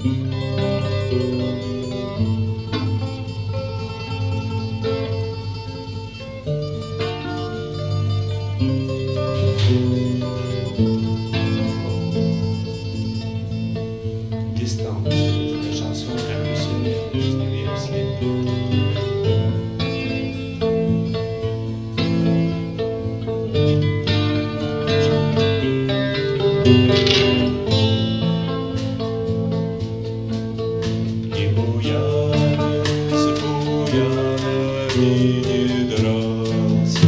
Distance, la chanson révolutionnaire du 19e siècle. И буянец, буянами не дрался,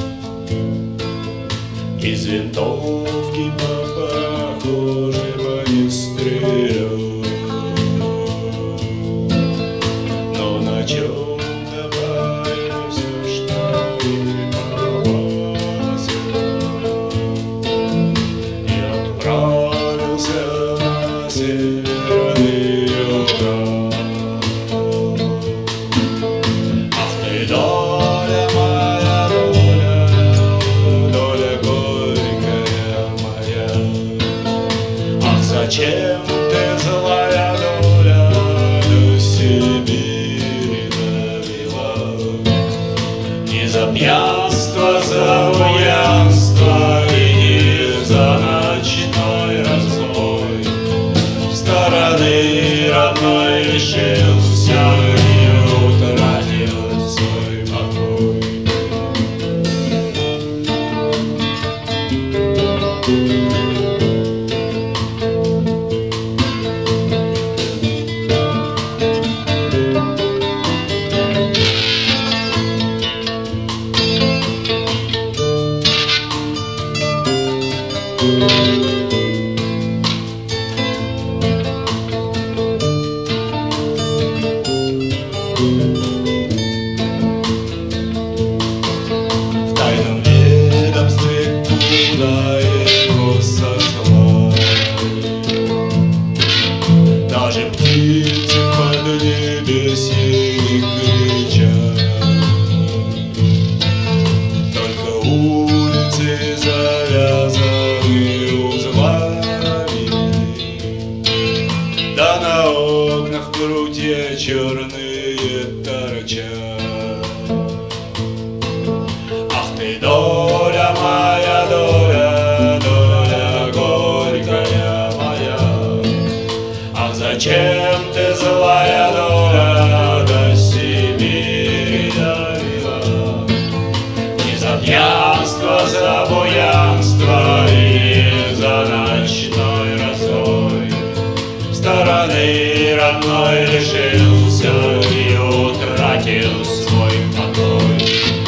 из винтовки по похожим не стрелял. Но на чем-то боялся, что и попался, и отправился на северный Урал. Ах ты, доля моя, доля, доля горькая моя, ах, зачем ты, злая доля, до Сибири довела? Не за пьянство, за буянство и не за ночной разбой стороны родной лишился и утратил свой покой. В тайном ведомстве, куда его сослали, даже птицы в поднебесье не кричат. Только улицы завязаны узлами, да на окнах прутья черные торчат. Ах ты, доля моя, доля, доля горькая моя, ах, зачем ты, злая доля, до Сибири довела? Не за пьянство, за буянство и за ночной разбой стороны родной лишился и утратил свой покой.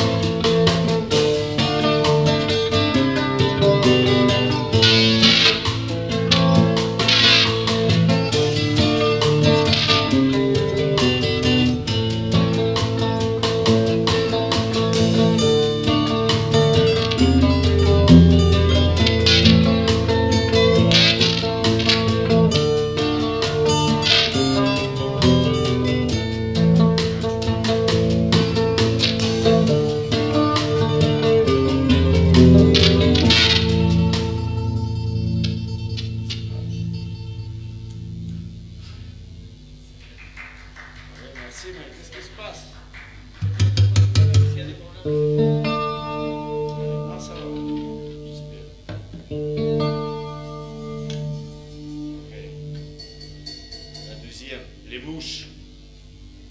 Merci, mais qu'est-ce qui se passe? Il y a des problèmes? Non, ça va. Ok. La deuxième, les mouches.